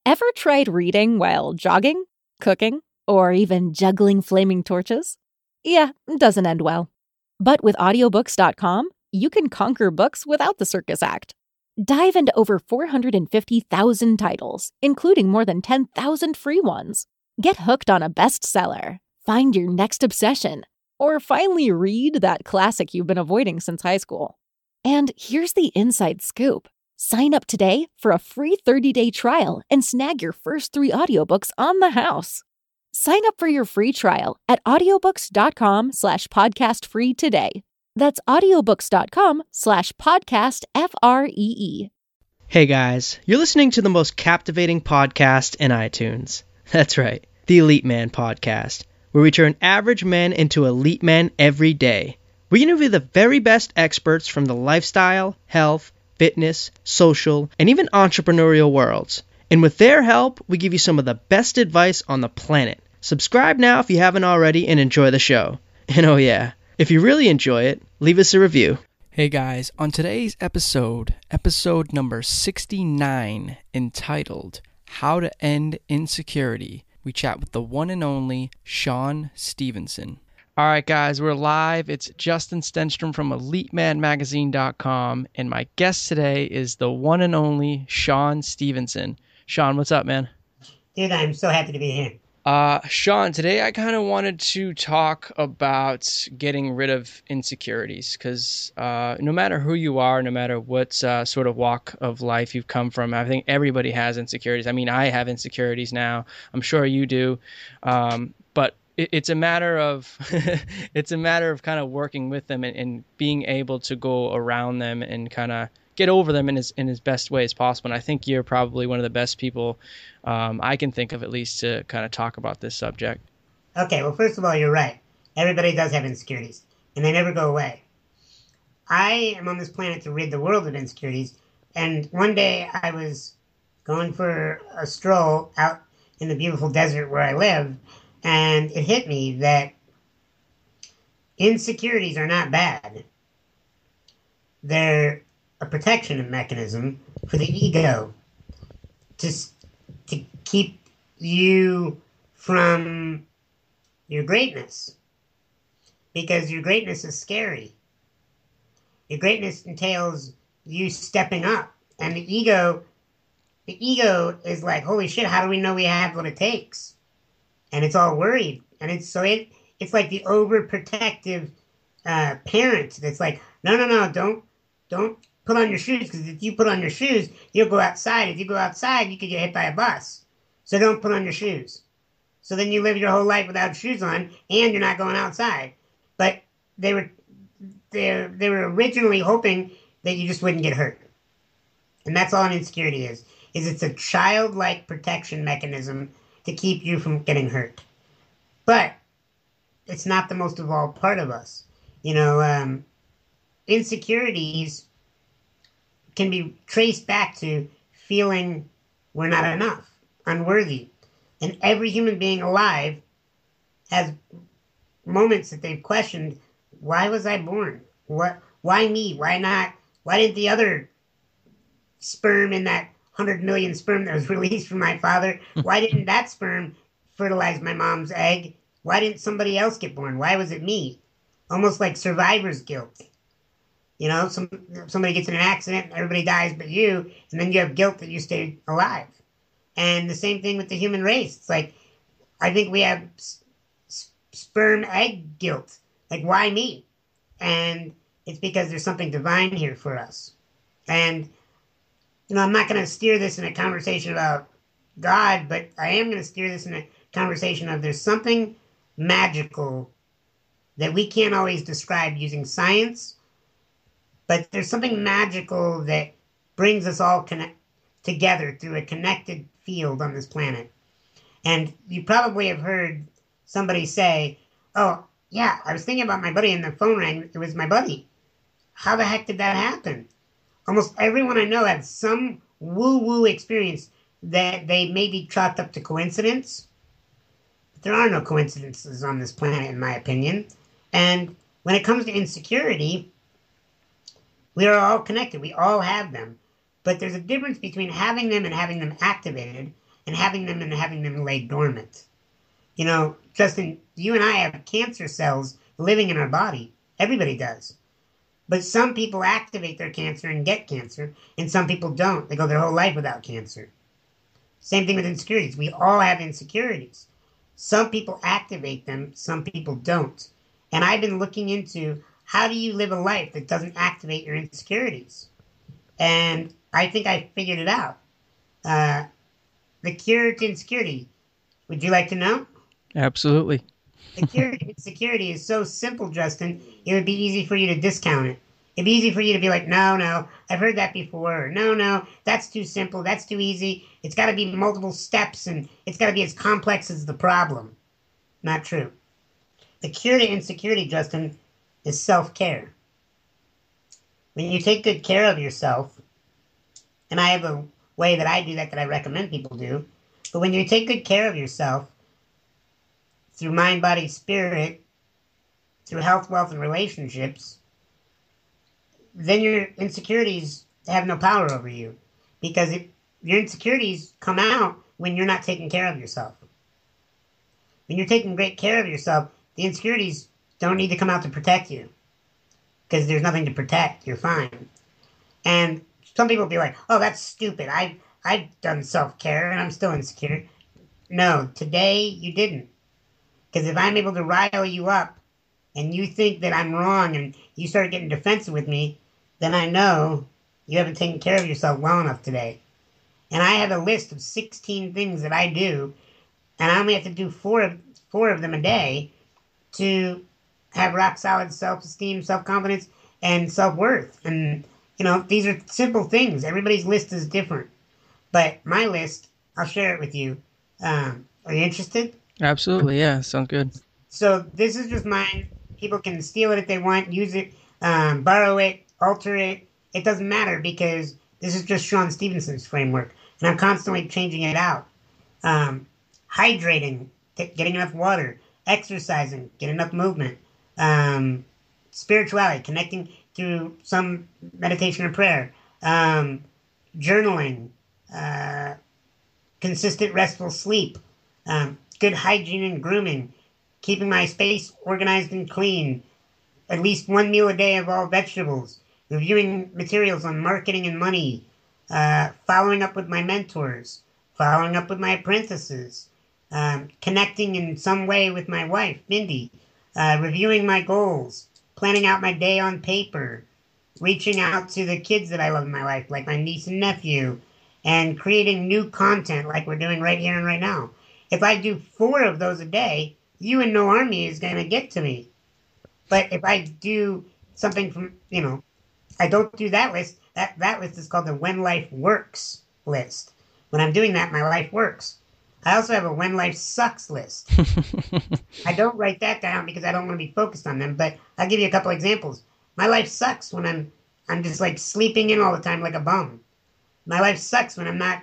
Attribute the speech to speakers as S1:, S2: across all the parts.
S1: Ever tried reading while jogging, cooking, or even juggling flaming torches? Yeah, it doesn't end well. But with audiobooks.com, you can conquer books without the circus act. Dive into over 450,000 titles, including more than 10,000 free ones. Get hooked on a bestseller, find your next obsession, or finally read that classic you've been avoiding since high school. And here's the inside scoop. Sign up today for a free 30-day trial and snag your first 3 audiobooks on the house. Sign up for your free trial at audiobooks.com/podcastfree today. That's audiobooks.com/podcastfree.
S2: Hey guys, you're listening to the most captivating podcast in iTunes. That's right, the Elite Man Podcast, where we turn average men into elite men every day. We interview the very best experts from the lifestyle, health, fitness, social, and even entrepreneurial worlds. And with their help, we give you some of the best advice on the planet. Subscribe now if you haven't already and enjoy the show. And oh yeah, if you really enjoy it, leave us a review.
S3: Hey guys, on today's episode number 69, entitled How to End Insecurity, we chat with the one and only Shawn Stevenson. All right, guys, we're live. It's Justin Stenstrom from EliteManMagazine.com, and my guest today is the one and only Shawn Stevenson. Shawn, what's up, man?
S4: Dude, I'm so happy to be here.
S3: Shawn, today I kind of wanted to talk about getting rid of insecurities, because no matter who you are, no matter what sort of walk of life you've come from, I think everybody has insecurities. I mean, I have insecurities now. I'm sure you do. But it's a matter of it's a matter of kind of working with them and being able to go around them and kind of get over them in his best way as possible. And I think you're probably one of the best people I can think of, at least, to kind of talk about this subject.
S4: Okay, well, first of all, you're right. Everybody does have insecurities, and they never go away. I am on this planet to rid the world of insecurities, and one day I was going for a stroll out in the beautiful desert where I live, and it hit me that insecurities are not bad. They're a protection mechanism for the ego to keep you from your greatness, because your greatness is scary. Your greatness entails you stepping up, and the ego is like, holy shit, how do we know we have what it takes? And it's all worried, and it's like the overprotective parent that's like, no, don't put on your shoes, because if you put on your shoes, you'll go outside. If you go outside, you could get hit by a bus. So don't put on your shoes. So then you live your whole life without shoes on, and you're not going outside. But they were originally hoping that you just wouldn't get hurt. And that's all an insecurity is it's a childlike protection mechanism to keep you from getting hurt. But it's not the most evolved part of us. Insecurities can be traced back to feeling we're not enough, unworthy. And every human being alive has moments that they've questioned, why was I born? Why me? Why not? Why didn't the other sperm in that 100 million sperm that was released from my father, why didn't that sperm fertilize my mom's egg? Why didn't somebody else get born? Why was it me? Almost like survivor's guilt. Somebody gets in an accident, everybody dies but you, and then you have guilt that you stayed alive. And the same thing with the human race. It's like, I think we have sperm egg guilt. Like, why me? And it's because there's something divine here for us. And, I'm not going to steer this in a conversation about God, but I am going to steer this in a conversation of there's something magical that we can't always describe using science, but there's something magical that brings us all together through a connected field on this planet. And you probably have heard somebody say, oh, yeah, I was thinking about my buddy and the phone rang. It was my buddy. How the heck did that happen? Almost everyone I know had some woo-woo experience that they maybe chalked up to coincidence. But there are no coincidences on this planet, in my opinion. And when it comes to insecurity, we are all connected. We all have them. But there's a difference between having them and having them activated. and having them lay dormant. You know, Justin, you and I have cancer cells living in our body. Everybody does. But some people activate their cancer and get cancer, and some people don't. They go their whole life without cancer. Same thing with insecurities. We all have insecurities. Some people activate them, some people don't. And I've been looking into how do you live a life that doesn't activate your insecurities? And I think I figured it out. The cure to insecurity. Would you like to know?
S3: Absolutely.
S4: The cure to insecurity is so simple, Justin, it would be easy for you to discount it. It'd be easy for you to be like, no, I've heard that before. Or, no, that's too simple. That's too easy. It's got to be multiple steps, and it's got to be as complex as the problem. Not true. The cure to insecurity, Justin, is self-care. When you take good care of yourself, and I have a way that I do that I recommend people do, but when you take good care of yourself, through mind, body, spirit, through health, wealth, and relationships, then your insecurities have no power over you. Because your insecurities come out when you're not taking care of yourself. When you're taking great care of yourself, the insecurities don't need to come out to protect you. Because there's nothing to protect. You're fine. And some people will be like, oh, that's stupid. I've done self-care and I'm still insecure. No, today you didn't. Because if I'm able to rile you up and you think that I'm wrong and you start getting defensive with me, then I know you haven't taken care of yourself well enough today. And I have a list of 16 things that I do, and I only have to do four of them a day to have rock solid self-esteem, self-confidence, and self-worth. And, you know, these are simple things. Everybody's list is different. But my list, I'll share it with you. Are you interested?
S3: Absolutely, yeah, sounds good.
S4: So this is just mine. People can steal it if they want, use it, borrow it, alter it. It doesn't matter because this is just Sean Stevenson's framework, and I'm constantly changing it out. Hydrating, getting enough water, exercising, getting enough movement, spirituality, connecting through some meditation or prayer, journaling, consistent restful sleep, good hygiene and grooming, keeping my space organized and clean, at least one meal a day of all vegetables, reviewing materials on marketing and money, following up with my mentors, following up with my apprentices, connecting in some way with my wife, Mindy, reviewing my goals, planning out my day on paper, reaching out to the kids that I love in my life, like my niece and nephew, and creating new content like we're doing right here and right now. If I do 4 of those a day, you and No Army is going to get to me. But if I do something from, I don't do that list. That list is called the When Life Works list. When I'm doing that, my life works. I also have a When Life Sucks list. I don't write that down because I don't want to be focused on them, but I'll give you a couple examples. My life sucks when I'm just like sleeping in all the time like a bum. My life sucks when I'm not,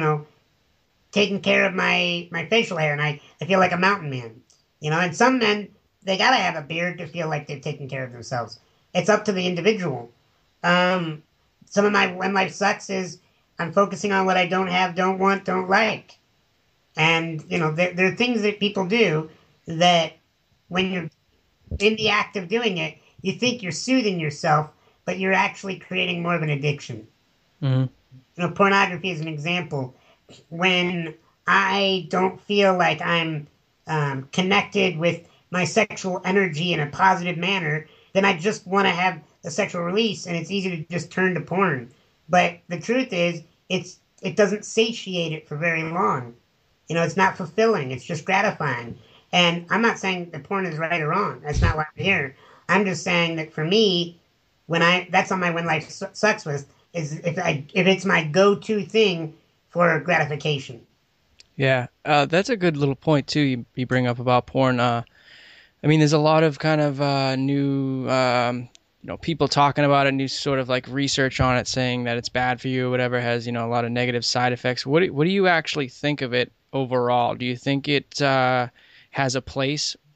S4: taking care of my facial hair and I feel like a mountain man. And some men, they gotta have a beard to feel like they're taking care of themselves. It's up to the individual. Some of my When Life Sucks is I'm focusing on what I don't have, don't want, don't like. And, there are things that people do that when you're in the act of doing it, you think you're soothing yourself, but you're actually creating more of an addiction. Mm-hmm. Pornography is an example. When I don't feel like I'm connected with my sexual energy in a positive manner, then I just want to have a sexual release, and it's easy to just turn to porn. But the truth is, it doesn't satiate it for very long. It's not fulfilling. It's just gratifying. And I'm not saying that porn is right or wrong. That's not why I'm here. I'm just saying that for me, that's on my When Life Sucks list, is if it's my go-to thing for gratification.
S3: Yeah, that's a good little point too. You bring up about porn. There's a lot of kind of new, people talking about it, new sort of like research on it, saying that it's bad for you, or whatever, has a lot of negative side effects. What do you actually think of it overall? Do you think it has a place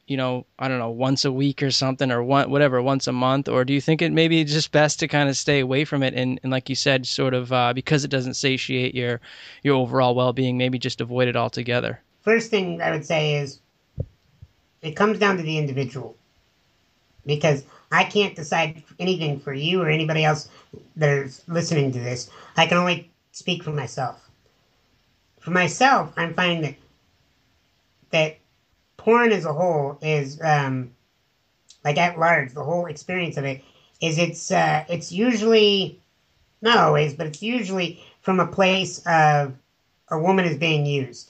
S3: I don't know, once a week or something, or once a month? Or do you think it maybe it's just best to kind of stay away from it? And like you said, sort of because it doesn't satiate your overall well-being, maybe just avoid it altogether?
S4: First thing I would say is it comes down to the individual, because I can't decide anything for you or anybody else that's listening to this. I can only speak for myself. For myself, I'm finding that porn as a whole is, like at large, the whole experience of it is it's usually, not always, but it's usually from a place of a woman is being used.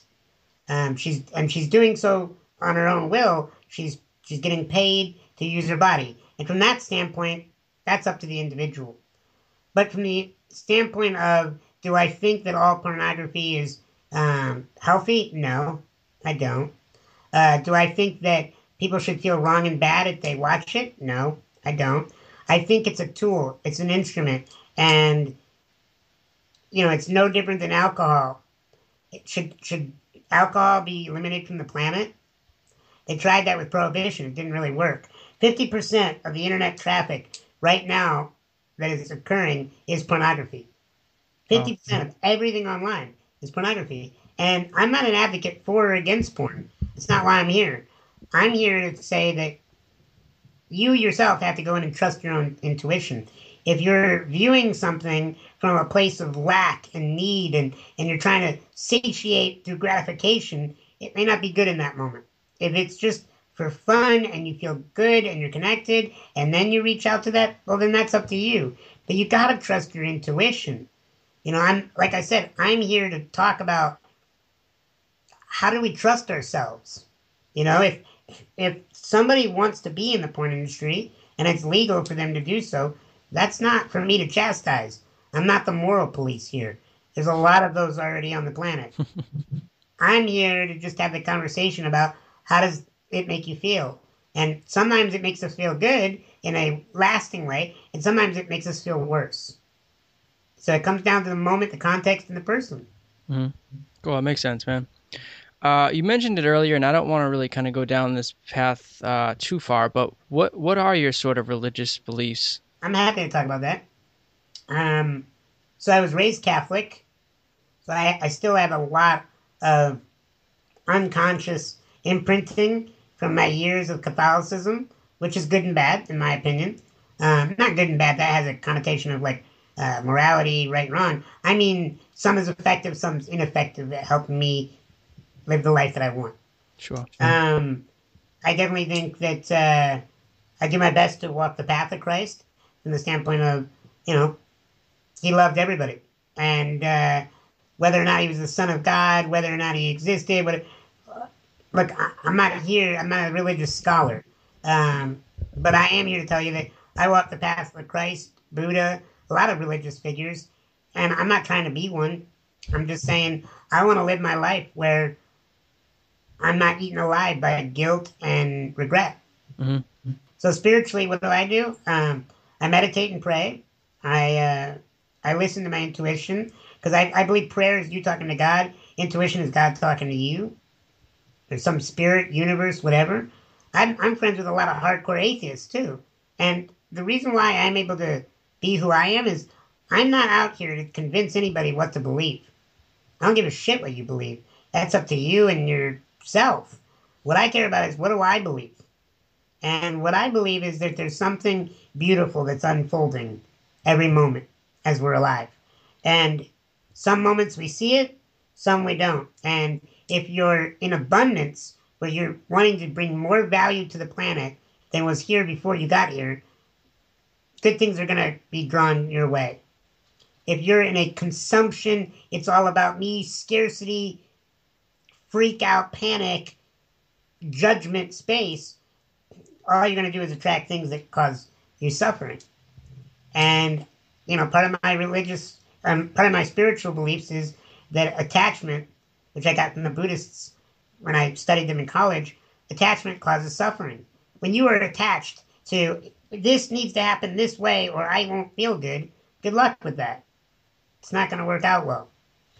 S4: She's doing so on her own will. She's getting paid to use her body. And from that standpoint, that's up to the individual. But from the standpoint of, do I think that all pornography is healthy? No, I don't. Do I think that people should feel wrong and bad if they watch it? No, I don't. I think it's a tool. It's an instrument. And, it's no different than alcohol. Should alcohol be eliminated from the planet? They tried that with prohibition. It didn't really work. 50% of the internet traffic right now that is occurring is pornography. 50% of everything online is pornography. And I'm not an advocate for or against porn. It's not why I'm here. I'm here to say that you yourself have to go in and trust your own intuition. If you're viewing something from a place of lack and need, and you're trying to satiate through gratification, it may not be good in that moment. If it's just for fun and you feel good and you're connected and then you reach out to that, well, then that's up to you. But you got to trust your intuition. Like I said, I'm here to talk about how do we trust ourselves? If somebody wants to be in the porn industry and it's legal for them to do so, that's not for me to chastise. I'm not the moral police here. There's a lot of those already on the planet. I'm here to just have the conversation about how does it make you feel. And sometimes it makes us feel good in a lasting way, and sometimes it makes us feel worse. So it comes down to the moment, the context, and the person.
S3: Mm-hmm. Cool, that makes sense, man. You mentioned it earlier, and I don't want to really kind of go down this path too far, but what are your sort of religious beliefs?
S4: I'm happy to talk about that. So I was raised Catholic, so I still have a lot of unconscious imprinting from my years of Catholicism, which is good and bad, in my opinion. Not good and bad, that has a connotation of like morality, right and wrong. I mean, some is effective, some is ineffective at helping me live the life that I want.
S3: Sure.
S4: I definitely think that I do my best to walk the path of Christ from the standpoint of, he loved everybody. And whether or not he was the Son of God, whether or not he existed, look, I'm not a religious scholar. But I am here to tell you that I walk the path of Christ, Buddha, a lot of religious figures, and I'm not trying to be one. I'm just saying I want to live my life where I'm not eaten alive by guilt and regret. Mm-hmm. So spiritually, what do? I meditate and pray. I listen to my intuition, because I believe prayer is you talking to God. Intuition is God talking to you. There's some spirit, universe, whatever. I'm friends with a lot of hardcore atheists too. And the reason why I'm able to be who I am is I'm not out here to convince anybody what to believe. I don't give a shit what you believe. That's up to you and yourself. What I care about is, what do I believe? And what I believe is that there's something beautiful that's unfolding every moment as we're alive. And some moments we see it, some we don't. And if you're in abundance, where you're wanting to bring more value to the planet than was here before you got here, good things are going to be drawn your way. If you're in a consumption, it's all about me, scarcity, freak out, panic, judgment space, all you're going to do is attract things that cause you suffering. And, part of my spiritual beliefs is that attachment, which I got from the Buddhists when I studied them in college, attachment causes suffering. When you are attached to, this needs to happen this way or I won't feel good luck with that. It's not going to work out well.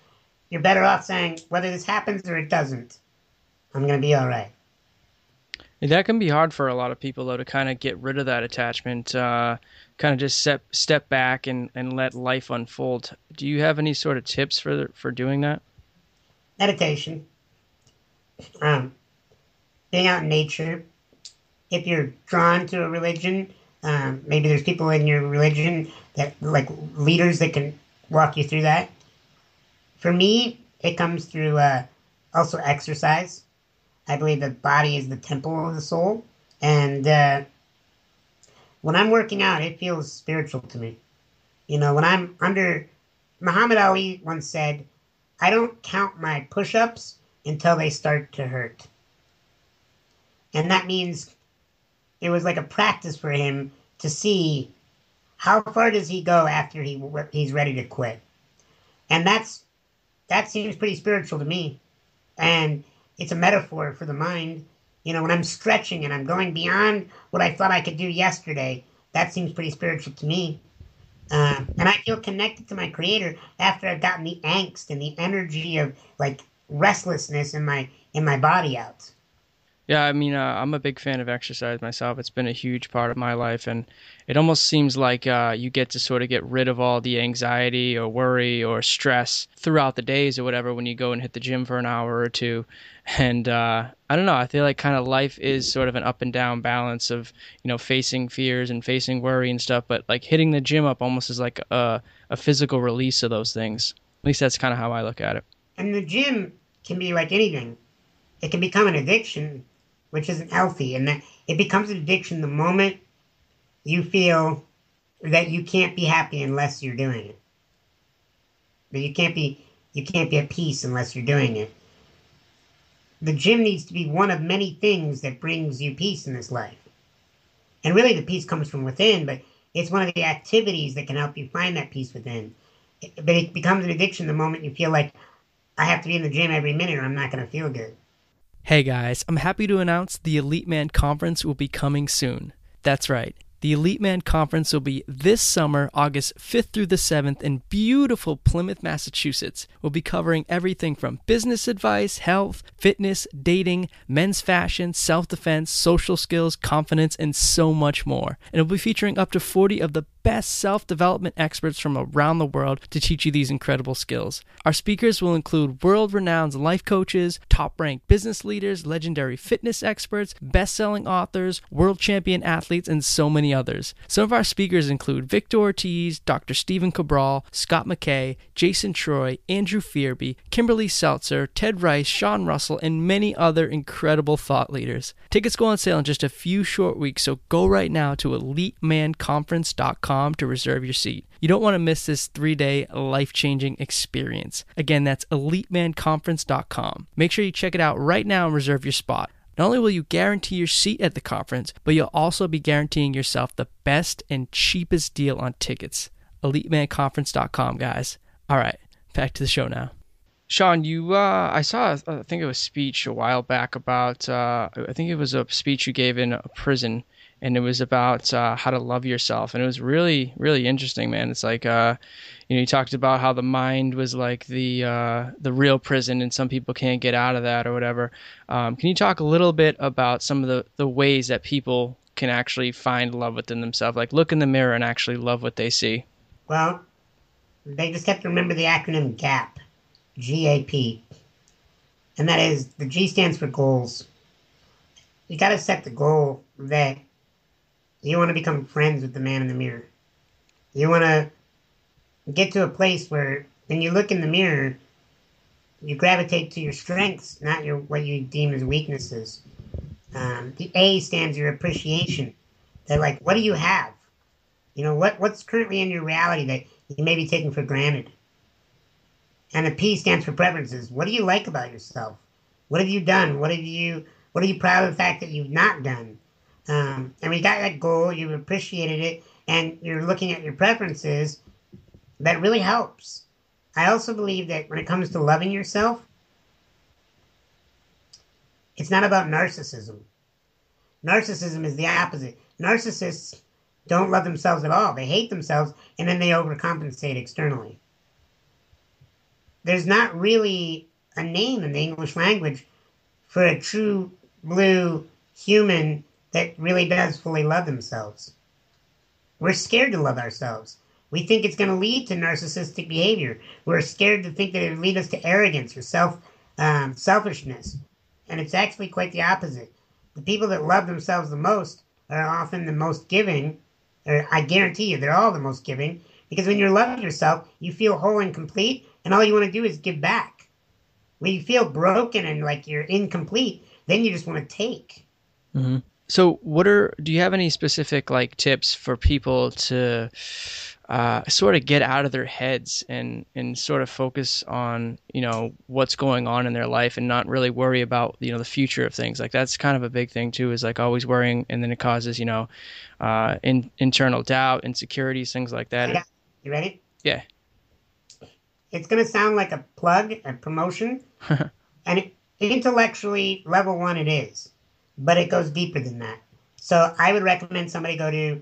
S4: You're better off saying, whether this happens or it doesn't, I'm going to be all right.
S3: That can be hard for a lot of people, though, to kind of get rid of that attachment, kind of just step back and let life unfold. Do you have any sort of tips for doing that?
S4: Meditation, um, being out in nature. If you're drawn to a religion, maybe there's people in your religion that like leaders that can walk you through that. For me, it comes through also exercise. I believe the body is the temple of the soul, and when I'm working out, it feels spiritual to me. When I'm under, Muhammad Ali once said, I don't count my push ups until they start to hurt. And that means it was like a practice for him to see how far does he go after he's ready to quit. And that seems pretty spiritual to me. And it's a metaphor for the mind. When I'm stretching and I'm going beyond what I thought I could do yesterday, that seems pretty spiritual to me. And I feel connected to my creator after I've gotten the angst and the energy of like restlessness in my body out.
S3: Yeah, I mean, I'm a big fan of exercise myself. It's been a huge part of my life, and it almost seems like you get to sort of get rid of all the anxiety or worry or stress throughout the days or whatever when you go and hit the gym for an hour or two. And I don't know, I feel like kind of life is sort of an up and down balance of, facing fears and facing worry and stuff, but like hitting the gym up almost is like a physical release of those things. At least that's kind of how I look at it.
S4: And the gym can be like anything. It can become an addiction, which isn't healthy, and that it becomes an addiction the moment you feel that you can't be happy unless you're doing it. That you can't be at peace unless you're doing it. The gym needs to be one of many things that brings you peace in this life. And really the peace comes from within, but it's one of the activities that can help you find that peace within. But it becomes an addiction the moment you feel like I have to be in the gym every minute or I'm not going to feel good.
S5: Hey guys, I'm happy to announce the Elite Man Conference will be coming soon. That's right. The Elite Man Conference will be this summer, August 5th through the 7th in beautiful Plymouth, Massachusetts. We'll be covering everything from business advice, health, fitness, dating, men's fashion, self-defense, social skills, confidence, and so much more. And it'll be featuring up to 40 of the best self-development experts from around the world to teach you these incredible skills. Our speakers will include world-renowned life coaches, top-ranked business leaders, legendary fitness experts, best-selling authors, world champion athletes, and so many others. Some of our speakers include Victor Ortiz, Dr. Stephen Cabral, Scott McKay, Jason Troy, Andrew Fearby, Kimberly Seltzer, Ted Rice, Sean Russell, and many other incredible thought leaders. Tickets go on sale in just a few short weeks, so go right now to EliteManConference.com to reserve your seat. You don't want to miss this 3-day life-changing experience. Again, that's EliteManConference.com. Make sure you check it out right now and reserve your spot. Not only will you guarantee your seat at the conference, but you'll also be guaranteeing yourself the best and cheapest deal on tickets. EliteManConference.com, guys. All right, back to the show now.
S3: Sean, I saw, I think it was a speech a while back about, I think it was a speech you gave in a prison, and it was about how to love yourself. And it was really, really interesting, man. It's like, you talked about how the mind was like the real prison and some people can't get out of that or whatever. Can you talk a little bit about some of the ways that people can actually find love within themselves? Like look in the mirror and actually love what they see.
S4: Well, they just have to remember the acronym GAP, G-A-P. And that is, the G stands for goals. You got to set the goal that you want to become friends with the man in the mirror. You want to get to a place where when you look in the mirror, you gravitate to your strengths, not what you deem as weaknesses. The A stands for appreciation. That like, what do you have? What's currently in your reality that you may be taking for granted? And the P stands for preferences. What do you like about yourself? What have you done? What are you proud of the fact that you've not done? And when you got that goal, you've appreciated it, and you're looking at your preferences, that really helps. I also believe that when it comes to loving yourself, it's not about narcissism. Narcissism is the opposite. Narcissists don't love themselves at all. They hate themselves, and then they overcompensate externally. There's not really a name in the English language for a true blue human that really does fully love themselves. We're scared to love ourselves. We think it's going to lead to narcissistic behavior. We're scared to think that it would lead us to arrogance or selfishness. And it's actually quite the opposite. The people that love themselves the most are often the most giving, or I guarantee you, they're all the most giving, because when you love yourself, you feel whole and complete, and all you want to do is give back. When you feel broken and like you're incomplete, then you just want to take.
S3: Mm-hmm. So do you have any specific like tips for people to sort of get out of their heads and sort of focus on, what's going on in their life and not really worry about, the future of things? Like that's kind of a big thing too, is like always worrying, and then it causes, internal doubt, insecurities, things like that.
S4: You ready?
S3: Yeah.
S4: It's going to sound like a plug, a promotion, and intellectually, level 1 it is, but it goes deeper than that. So I would recommend somebody go to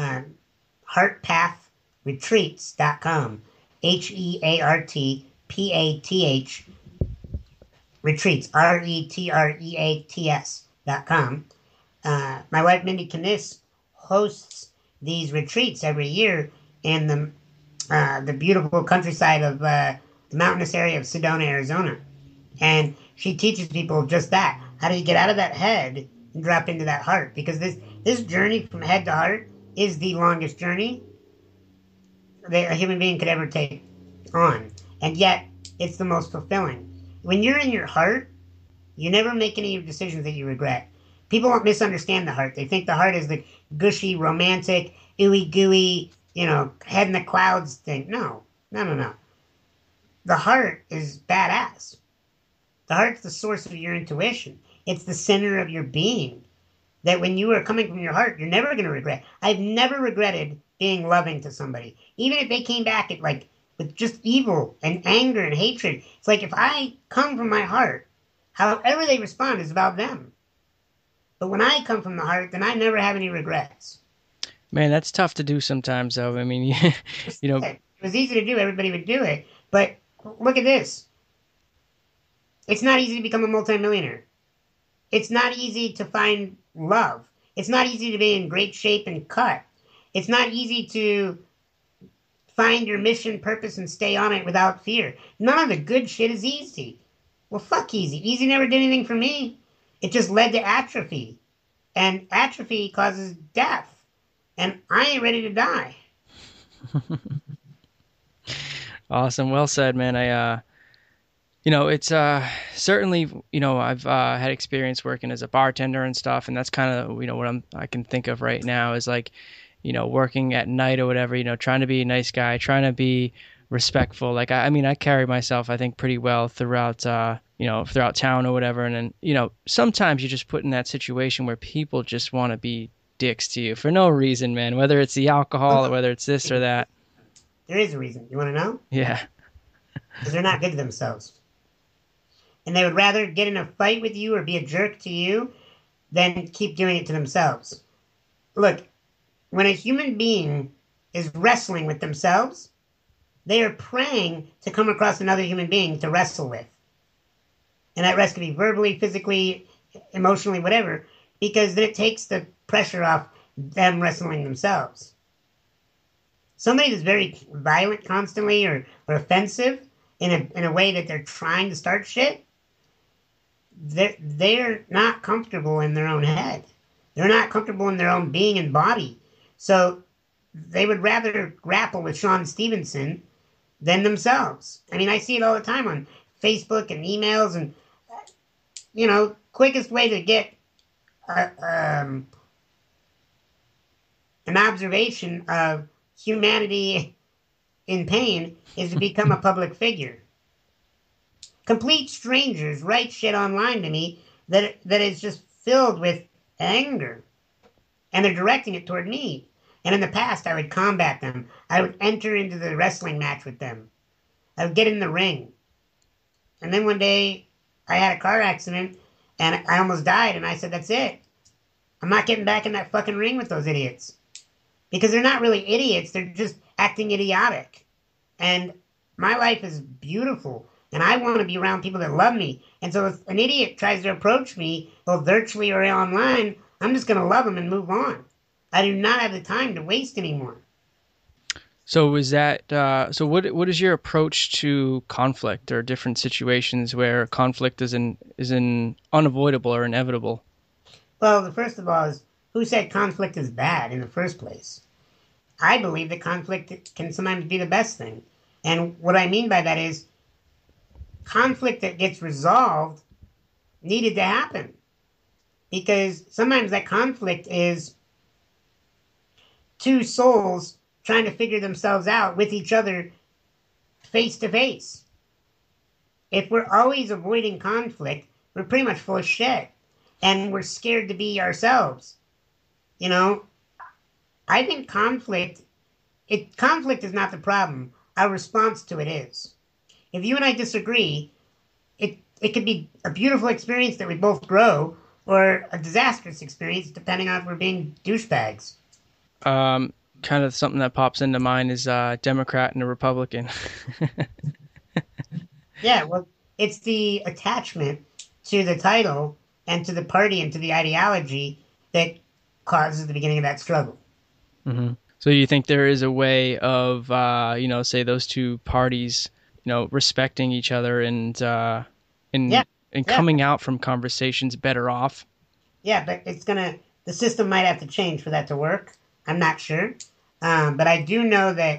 S4: heartpathretreats.com, HEARTPATH retreats, RETREATS.com. My wife Mindy Kniss hosts these retreats every year in the beautiful countryside of the mountainous area of Sedona, Arizona. And she teaches people just that. How do you get out of that head and drop into that heart? Because this journey from head to heart is the longest journey that a human being could ever take on. And yet, it's the most fulfilling. When you're in your heart, you never make any decisions that you regret. People misunderstand the heart. They think the heart is the gushy, romantic, ooey gooey, head in the clouds thing. No. The heart is badass. The heart's the source of your intuition. It's the center of your being. That when you are coming from your heart, you're never going to regret. I've never regretted being loving to somebody. Even if they came back with just evil and anger and hatred. It's like if I come from my heart, however they respond is about them. But when I come from the heart, then I never have any regrets.
S3: Man, that's tough to do sometimes, though. I mean,
S4: If it was easy to do, everybody would do it. But look at this. It's not easy to become a multimillionaire. It's not easy to find love. It's not easy to be in great shape and cut. It's not easy to find your mission, purpose, and stay on it without fear. None of the good shit is easy. Well, fuck easy. Easy never did anything for me. It just led to atrophy. And atrophy causes death. And I ain't ready to die.
S3: Awesome. Well said, man. It's certainly, I've had experience working as a bartender and stuff, and that's kind of, what I can think of right now is like, working at night or whatever, trying to be a nice guy, trying to be respectful. Like, I carry myself, I think, pretty well throughout town or whatever. And then, sometimes you're just put in that situation where people just want to be dicks to you for no reason, man, whether it's the alcohol or whether it's this or that.
S4: There is a reason. You want to know?
S3: Yeah.
S4: Because they're not good to themselves. And they would rather get in a fight with you or be a jerk to you than keep doing it to themselves. Look, when a human being is wrestling with themselves, they are praying to come across another human being to wrestle with. And that rest can be verbally, physically, emotionally, whatever, because then it takes the pressure off them wrestling themselves. Somebody that's very violent constantly or offensive in a way that they're trying to start shit, they're not comfortable in their own head. They're not comfortable in their own being and body. So they would rather grapple with Sean Stevenson than themselves. I mean, I see it all the time on Facebook and emails and, quickest way to get an observation of humanity in pain is to become a public figure. Complete strangers write shit online to me that is just filled with anger. And they're directing it toward me. And in the past, I would combat them. I would enter into the wrestling match with them. I would get in the ring. And then one day, I had a car accident, and I almost died, and I said, that's it. I'm not getting back in that fucking ring with those idiots. Because they're not really idiots, they're just acting idiotic. And my life is beautiful, And I want to be around people that love me. And so if an idiot tries to approach me, both virtually or online, I'm just going to love them and move on. I do not have the time to waste anymore.
S3: So is that so? What is your approach to conflict or different situations where conflict is unavoidable or inevitable?
S4: Well, the first of all is, who said conflict is bad in the first place? I believe that conflict can sometimes be the best thing. And what I mean by that is conflict that gets resolved needed to happen. Because sometimes that conflict is two souls trying to figure themselves out with each other face to face. If we're always avoiding conflict, we're pretty much full of shit. And we're scared to be ourselves. You know, I think conflict is not the problem. Our response to it is. If you and I disagree, it could be a beautiful experience that we both grow, or a disastrous experience, depending on if we're being douchebags.
S3: Kind of something that pops into mind is a Democrat and a Republican.
S4: Yeah, well, it's the attachment to the title and to the party and to the ideology that causes the beginning of that struggle.
S3: Mm-hmm. So you think there is a way of, say those two parties, respecting each other and coming out from conversations better off?
S4: Yeah, but the system might have to change for that to work. I'm not sure. But I do know that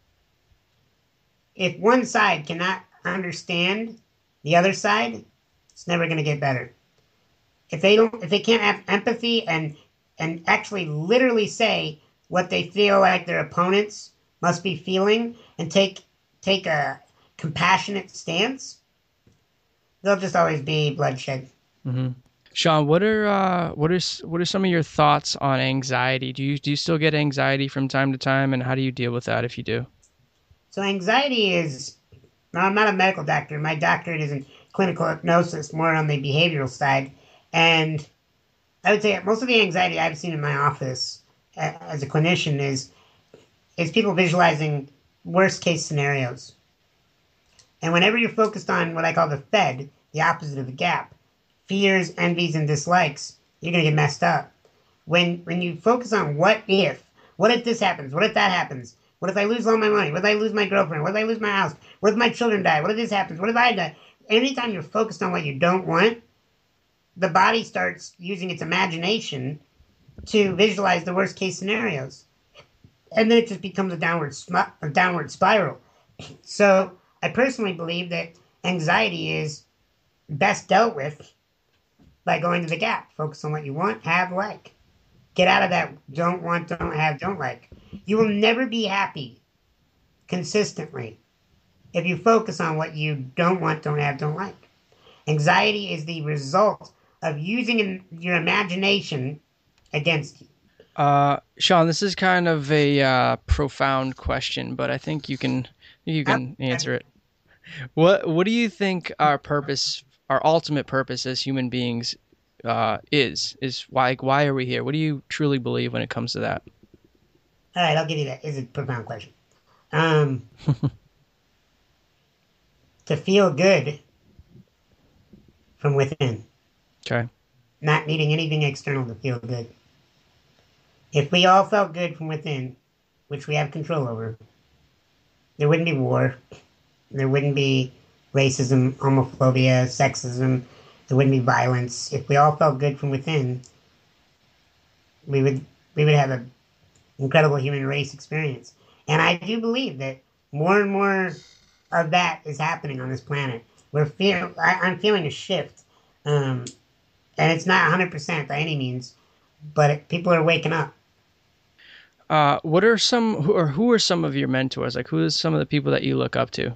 S4: if one side cannot understand the other side, it's never going to get better. If they can't have empathy and actually literally say what they feel like their opponents must be feeling and take a compassionate stance, there'll just always be bloodshed.
S3: Mm-hmm. Sean, what are some of your thoughts on anxiety? Do you still get anxiety from time to time, and how do you deal with that if you do?
S4: So anxiety is, now I'm not a medical doctor. My doctorate is in clinical hypnosis, more on the behavioral side. And I would say most of the anxiety I've seen in my office as a clinician is people visualizing worst case scenarios. And whenever you're focused on what I call the FED, the opposite of the gap, fears, envies, and dislikes, you're going to get messed up. When you focus on what if this happens, what if that happens, what if I lose all my money, what if I lose my girlfriend, what if I lose my house, what if my children die, what if this happens, what if I die? Anytime you're focused on what you don't want, the body starts using its imagination to visualize the worst case scenarios. And then it just becomes a downward spiral. So I personally believe that anxiety is best dealt with by going to the gap. Focus on what you want, have, like. Get out of that don't want, don't have, don't like. You will never be happy consistently if you focus on what you don't want, don't have, don't like. Anxiety is the result of using your imagination against you.
S3: Sean, this is kind of a profound question, but I think you can answer it. What do you think our ultimate purpose as human beings is? Why are we here? What do you truly believe when it comes to that?
S4: All right, I'll give you that. It's a profound question. To feel good from within.
S3: Okay.
S4: Not needing anything external to feel good. If we all felt good from within, which we have control over, there wouldn't be war. There wouldn't be racism, homophobia, sexism. There wouldn't be violence. If we all felt good from within, we would have an incredible human race experience. And I do believe that more and more of that is happening on this planet. I'm feeling a shift. And it's not 100% by any means, but people are waking up.
S3: Who are some of your mentors? Like, who is some of the people that you look up to?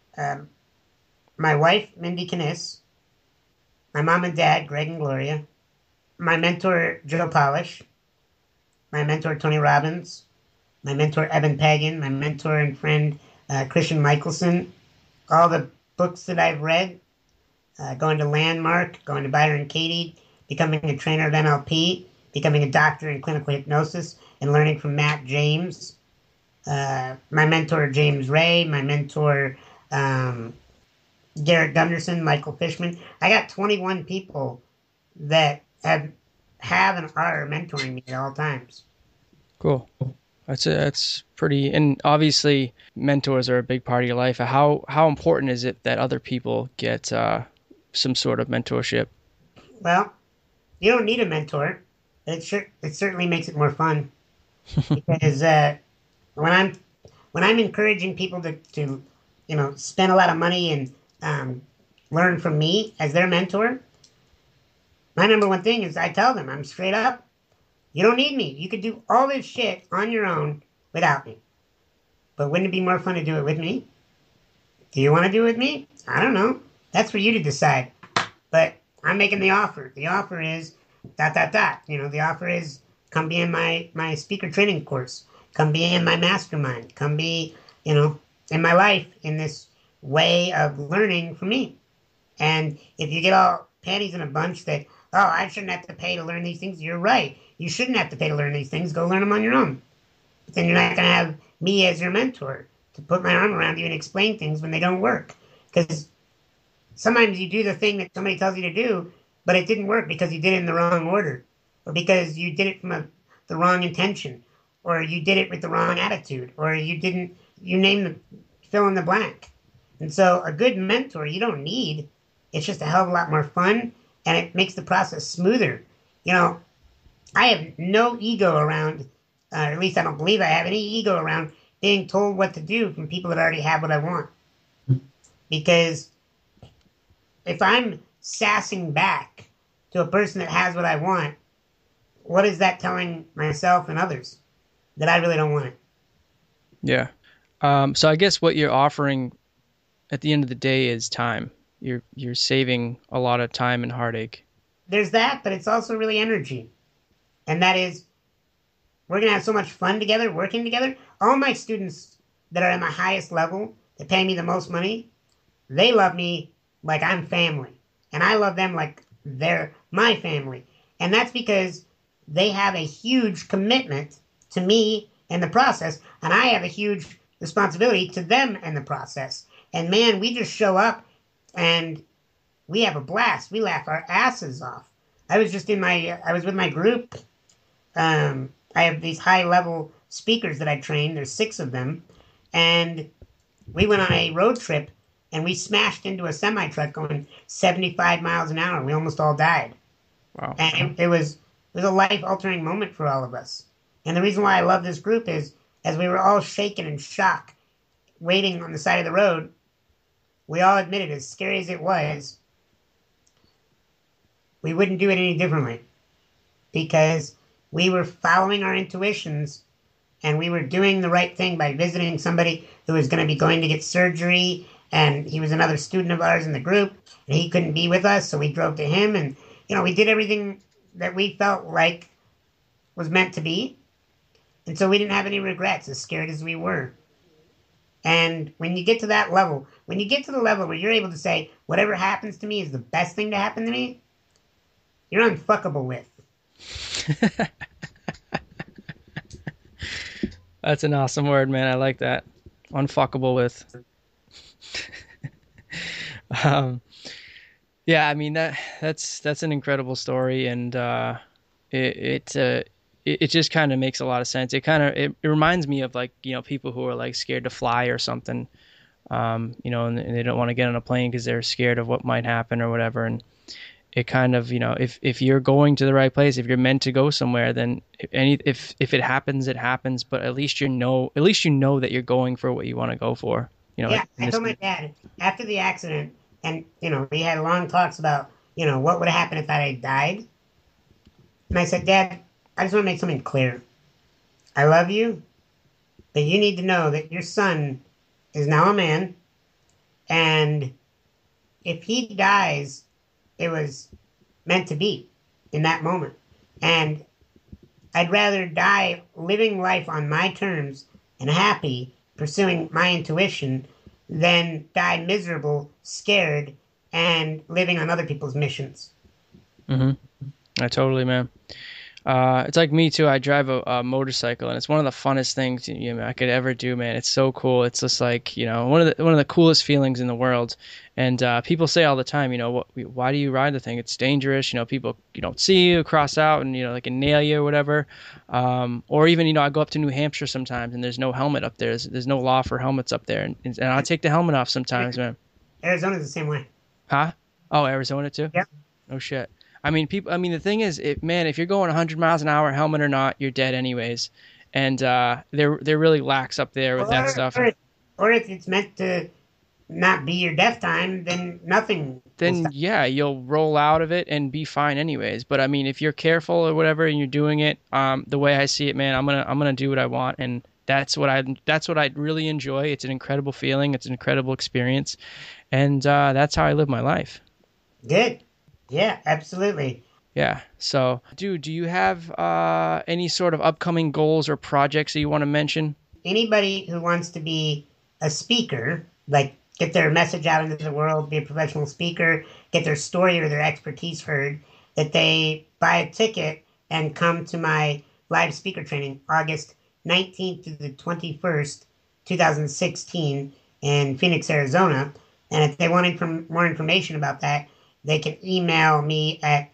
S4: My wife, Mindy Kniss. My mom and dad, Greg and Gloria. My mentor, Joe Polish. My mentor, Tony Robbins. My mentor, Eben Pagan. My mentor and friend, Christian Michelson. All the books that I've read. Going to Landmark, going to Byron Katie, becoming a trainer of NLP, becoming a doctor in clinical hypnosis, and learning from Matt James. My mentor, James Ray. My mentor, Garrett Gunderson, Michael Fishman. I got 21 people that have and are mentoring me at all times.
S3: Cool. That's pretty, and obviously mentors are a big part of your life. How important is it that other people get some sort of mentorship?
S4: Well, you don't need a mentor. It certainly makes it more fun because when I'm encouraging people to spend a lot of money and learn from me as their mentor, my number one thing is I tell them, I'm straight up, you don't need me. You could do all this shit on your own without me. But wouldn't it be more fun to do it with me? Do you want to do it with me? I don't know. That's for you to decide. But I'm making the offer. The offer is ... The offer is come be in my speaker training course. Come be in my mastermind. Come be, in my life in this way of learning from me. And if you get all panties in a bunch that, oh, I shouldn't have to pay to learn these things, you're right. You shouldn't have to pay to learn these things. Go learn them on your own. But then you're not going to have me as your mentor to put my arm around you and explain things when they don't work. Because sometimes you do the thing that somebody tells you to do, but it didn't work because you did it in the wrong order, or because you did it from the wrong intention, or you did it with the wrong attitude, or you fill in the blank. And so a good mentor you don't need. It's just a hell of a lot more fun, and it makes the process smoother. I have no ego around, or at least I don't believe I have any ego around being told what to do from people that already have what I want. Because if I'm sassing back to a person that has what I want, what is that telling myself and others? That I really don't want it.
S3: Yeah. So I guess what you're offering at the end of the day is time. You're saving a lot of time and heartache.
S4: There's that, but it's also really energy. And that is, we're going to have so much fun together, working together. All my students that are at my highest level, that pay me the most money, they love me like I'm family. And I love them like they're my family. And that's because they have a huge commitment to me and the process, and I have a huge responsibility to them and the process. And man, we just show up and we have a blast. We laugh our asses off. I was with my group. I have these high-level speakers that I train. There's 6 of them. And we went on a road trip, and we smashed into a semi-truck going 75 miles an hour. We almost all died.
S3: Wow.
S4: And it was a life-altering moment for all of us. And the reason why I love this group is, as we were all shaken in shock, waiting on the side of the road, we all admitted, as scary as it was, we wouldn't do it any differently. Because we were following our intuitions, and we were doing the right thing by visiting somebody who was going to be going to get surgery, and he was another student of ours in the group, and he couldn't be with us, so we drove to him, and, we did everything that we felt like was meant to be. And so we didn't have any regrets, as scared as we were. And when you get to that level, when you get to the level where you're able to say, whatever happens to me is the best thing to happen to me, you're unfuckable with.
S3: That's an awesome word, man. I like that. Unfuckable with. Yeah, I mean that's an incredible story, and it just kind of makes a lot of sense. It reminds me of people who are like scared to fly or something, and they don't want to get on a plane because they're scared of what might happen or whatever. And it kind of, if you're going to the right place, if you're meant to go somewhere, then if it happens, it happens. But at least you know that you're going for what you want to go for.
S4: Yeah, I told my dad after the accident, and we had long talks about what would have happened if I had died. And I said, Dad, I just want to make something clear. I love you, but you need to know that your son is now a man, and if he dies, it was meant to be in that moment. And I'd rather die living life on my terms and happy, pursuing my intuition, than die miserable, scared, and living on other people's missions.
S3: Mm-hmm. Totally, man. It's like me too. I drive a motorcycle, and it's one of the funnest things I could ever do, man. It's so cool. It's just like one of the coolest feelings in the world. And people say all the time, why do you ride the thing? It's dangerous. People don't see you, cross out, and they can nail you or whatever. Or even I go up to New Hampshire sometimes, and there's no helmet up there. There's no law for helmets up there, and I take the helmet off sometimes, man.
S4: Arizona's the same way.
S3: Huh? Oh, Arizona too?
S4: Yep.
S3: Oh shit. I mean, the thing is, if you're going 100 miles an hour, helmet or not, you're dead anyways. And they're really lax up there with that stuff.
S4: Or if it's meant to not be your death time, then nothing.
S3: Then yeah, you'll roll out of it and be fine anyways. But I mean, if you're careful or whatever and you're doing it the way I see it, man, I'm gonna do what I want, and that's what I really enjoy. It's an incredible feeling. It's an incredible experience, and that's how I live my life.
S4: Good. Yeah, absolutely.
S3: Yeah. So, dude, do you have any sort of upcoming goals or projects that you want to mention?
S4: Anybody who wants to be a speaker, like get their message out into the world, be a professional speaker, get their story or their expertise heard, that they buy a ticket and come to my live speaker training August 19th to the 21st, 2016 in Phoenix, Arizona. And if they want more information about that, they can email me at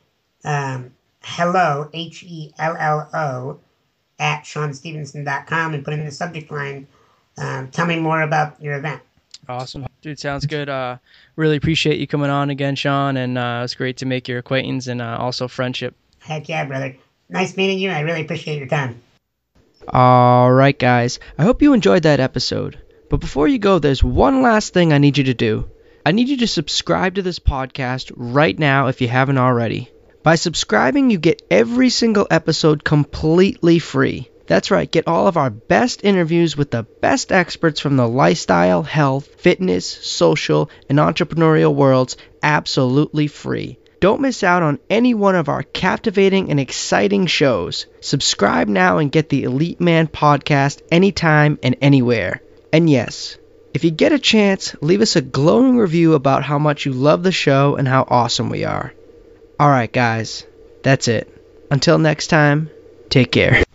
S4: hello, HELLO, at SeanStevenson.com and put in the subject line, tell me more about your event.
S3: Awesome. Dude, sounds good. Really appreciate you coming on again, Sean, and it was great to make your acquaintance and also friendship.
S4: Heck yeah, brother. Nice meeting you. I really appreciate your time.
S2: All right, guys. I hope you enjoyed that episode. But before you go, there's one last thing I need you to do. I need you to subscribe to this podcast right now if you haven't already. By subscribing, you get every single episode completely free. That's right, get all of our best interviews with the best experts from the lifestyle, health, fitness, social, and entrepreneurial worlds absolutely free. Don't miss out on any one of our captivating and exciting shows. Subscribe now and get the Elite Man podcast anytime and anywhere. And yes, if you get a chance, leave us a glowing review about how much you love the show and how awesome we are. Alright guys, that's it. Until next time, take care.